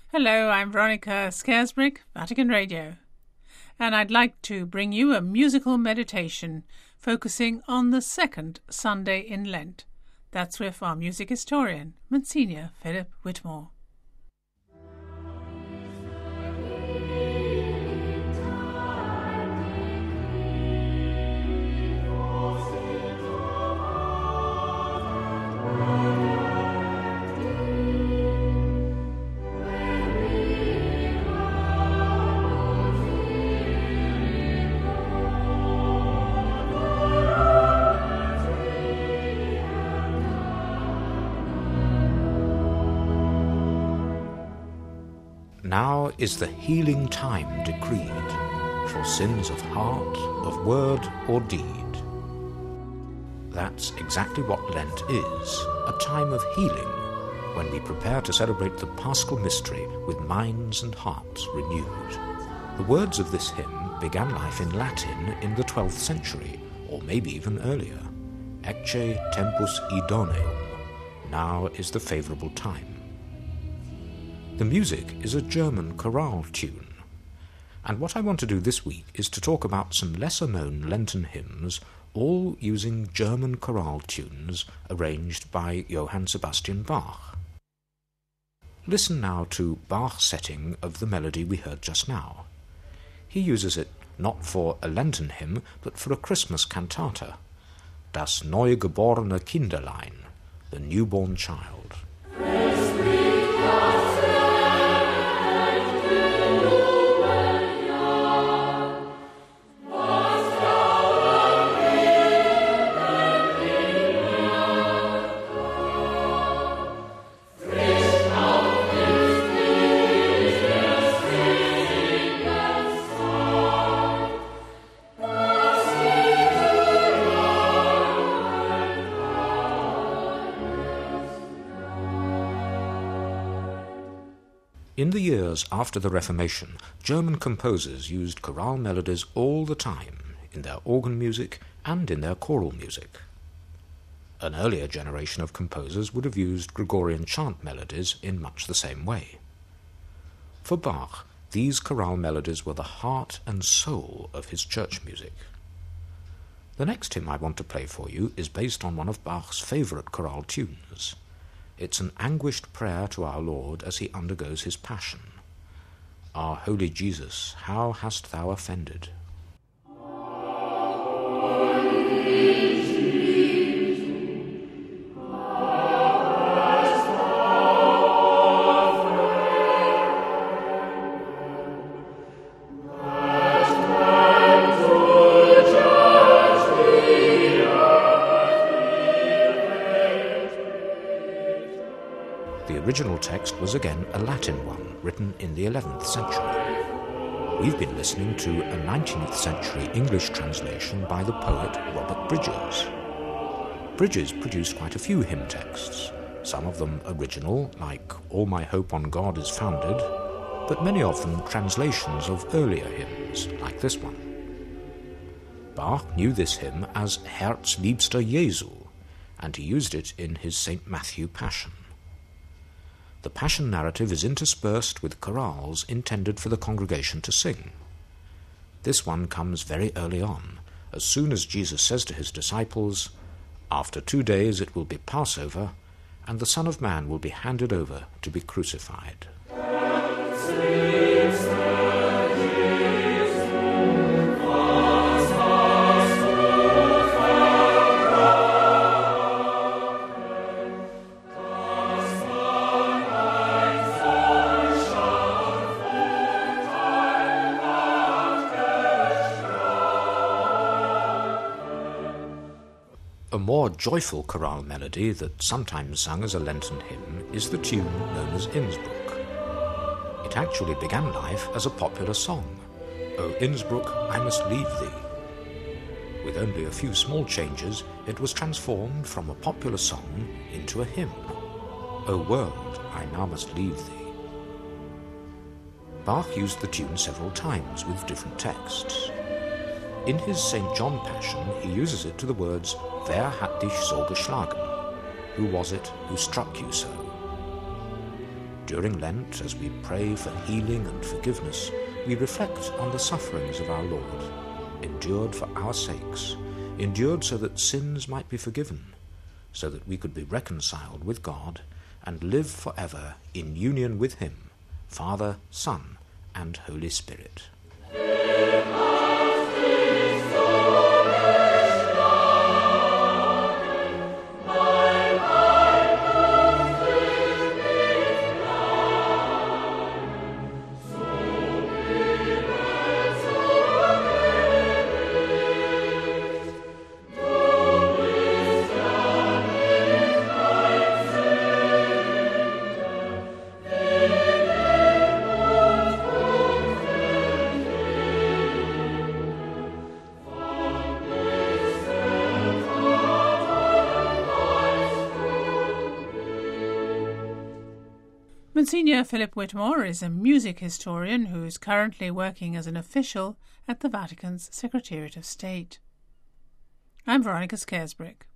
Hello, I'm Veronica Scaresbrick, Vatican Radio, and I'd like to bring you a musical meditation focusing on the second Sunday in Lent. That's with our music historian, Monsignor Philip Whitmore. Now is the healing time decreed for sins of heart, of word or deed. That's exactly what Lent is, a time of healing when we prepare to celebrate the Paschal mystery with minds and hearts renewed. The words of this hymn began life in Latin in the 12th century, or maybe even earlier. Ecce tempus idoneum, now is the favourable time. The music is a German chorale tune, and what I want to do this week is to talk about some lesser-known Lenten hymns, all using German chorale tunes arranged by Johann Sebastian Bach. Listen now to Bach's setting of the melody we heard just now. He uses it not for a Lenten hymn, but for a Christmas cantata, Das neugeborene Kinderlein, the newborn child. In the years after the Reformation, German composers used chorale melodies all the time, in their organ music and in their choral music. An earlier generation of composers would have used Gregorian chant melodies in much the same way. For Bach, these chorale melodies were the heart and soul of his church music. The next hymn I want to play for you is based on one of Bach's favourite chorale tunes. It's an anguished prayer to our Lord as he undergoes his passion. Our holy Jesus, how hast thou offended? The original text was again a Latin one, written in the 11th century. We've been listening to a 19th century English translation by the poet Robert Bridges. Bridges produced quite a few hymn texts, some of them original, like All My Hope on God is Founded, but many of them translations of earlier hymns, like this one. Bach knew this hymn as Herzliebster Jesu, and he used it in his St. Matthew Passion. The Passion narrative is interspersed with chorales intended for the congregation to sing. This one comes very early on, as soon as Jesus says to his disciples, "After 2 days it will be Passover, and the Son of Man will be handed over to be crucified." A more joyful chorale melody that's sometimes sung as a Lenten hymn is the tune known as Innsbruck. It actually began life as a popular song, "O Innsbruck, I must leave thee." With only a few small changes, it was transformed from a popular song into a hymn, "O world, I now must leave thee." Bach used the tune several times with different texts. In his St. John Passion, he uses it to the words, "Wer hat dich so geschlagen?" Who was it who struck you so? During Lent, as we pray for healing and forgiveness, we reflect on the sufferings of our Lord, endured for our sakes, endured so that sins might be forgiven, so that we could be reconciled with God and live forever in union with Him, Father, Son, and Holy Spirit. Monsignor Philip Whitmore is a music historian who is currently working as an official at the Vatican's Secretariat of State. I'm Veronica Scaresbrick.